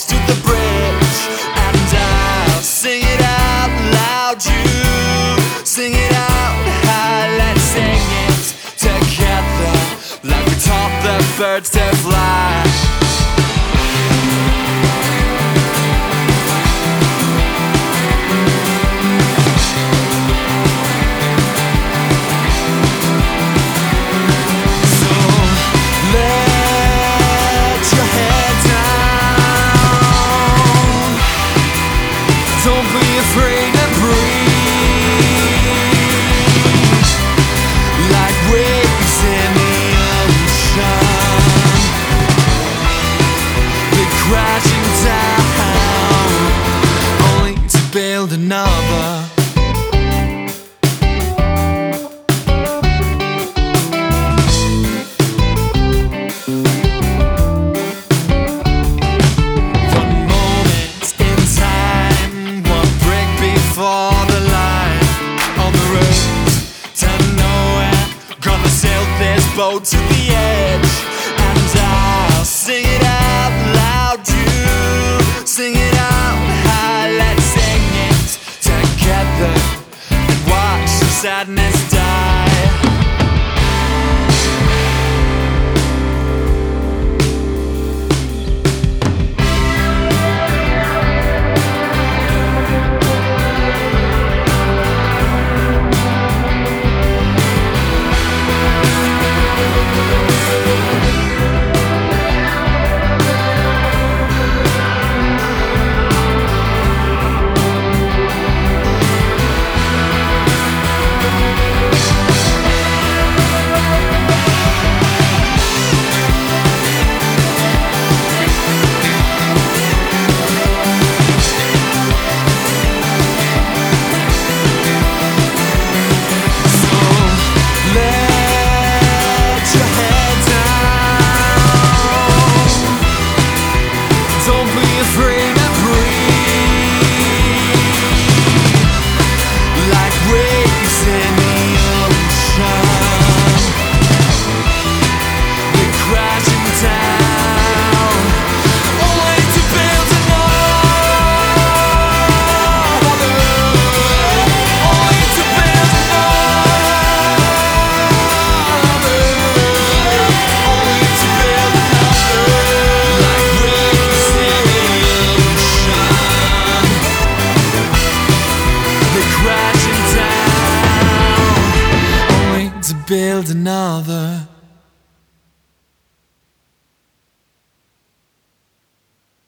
close to the bridge, and I'll sing it out loud. You sing it out high. Let's sing it together like we taught the birds to fly. Don't be afraid to breathe, like waves in the ocean. They're crashing down, only to build another. For the line on the road to nowhere, gonna sail this boat to the edge, and I'll sing it out loud. You sing it out high. Let's sing it together and watch the sadness die. Build another.